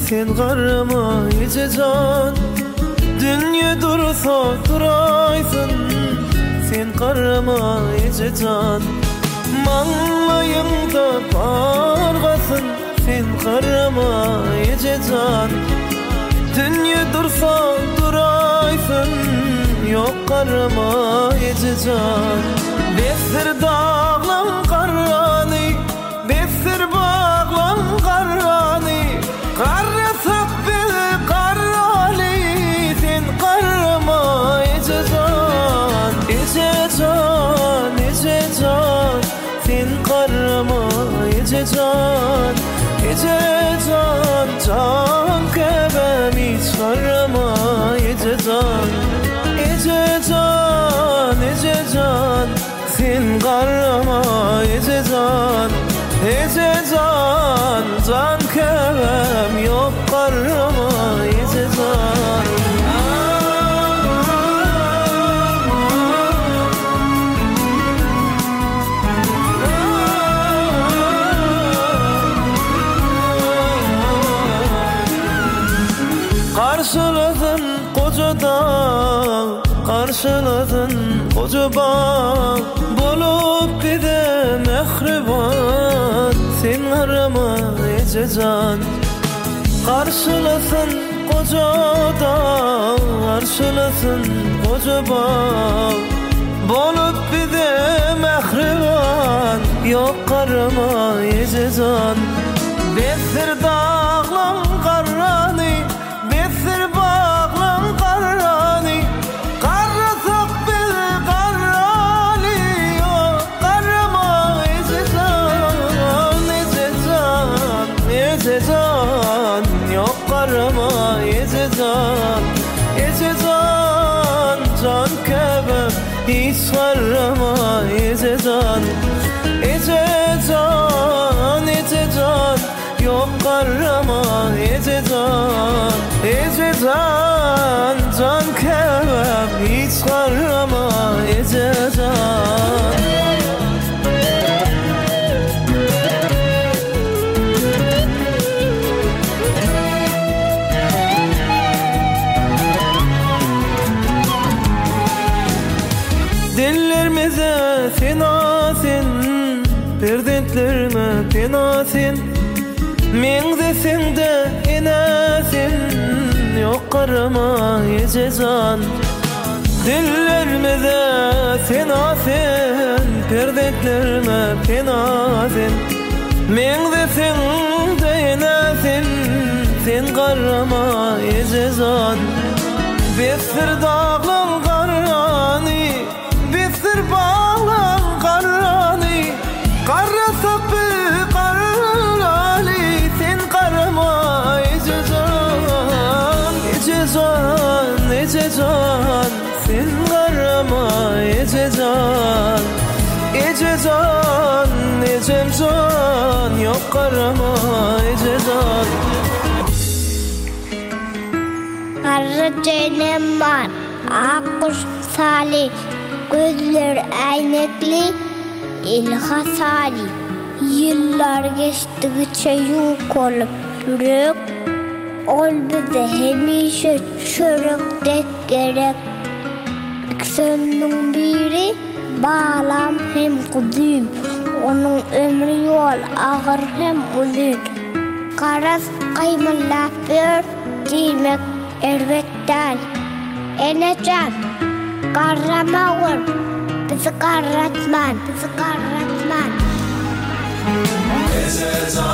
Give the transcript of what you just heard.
sen qarramayca can. Dünya dursa duraysın, sen qarramayca can. Mağlayımda barğasın, sen qarramayca can. Dünya dursa duraysın, yok qarramayca can. Besir dağlan qarrani, besir bağlan qarrani. Qarrasak beni qarrali, sen qarramayca can. Ece can, sen qarramayca can. Ece can, can kebem hiç qarramayca can. Ece can, sen qarramayca can. Ece can, can kebem yok qarramayca can. Karşıladın koca dağ, karşıladın koca bağ. Bulup bir de mehriban, sen qarramayca can. Karşılasın koca dağ, karşılasın koca bağ. Bulup bir de mehriban, yok qarramayca can. Besir dağlan qarrani, besir bağlan qarrani. Qarrasak beni qarrali, yok qarramayca can. Ece can, yok qarramayca can. Ece can, can kebem hiç qarramayca can. Ece can, yok qarramayca can. Ece can, can kebem hiç qarramayca can. Dillerimize fenasin, perdentlerime penasin. Men desem de enasin, yok qarramayca can. Dillerimize fenasin, perdentlerime penasin. Men desem de enasin, sen qarramayca can. Besir dağlan qarrani, besir bağlan qarrani. Qarrasak beni qarrali, sen qarramayca can. Ece can, sen qarramayca can. Ece can, yok qarramayca can. Qarra cenem var, akkuş salih. Gözler aynekli, ilha salih. Yıllar geçtikçe yok olup yürek. Ol bize hemişe çörek gerek. İkisinin biri bağlam hem kudüm. Onun ömrü yol ağır hem uzun. Karas kıymılap bir demek elbetten. Enecan, qarramağır, bizi qarratman, bizi qarratman. Ece can.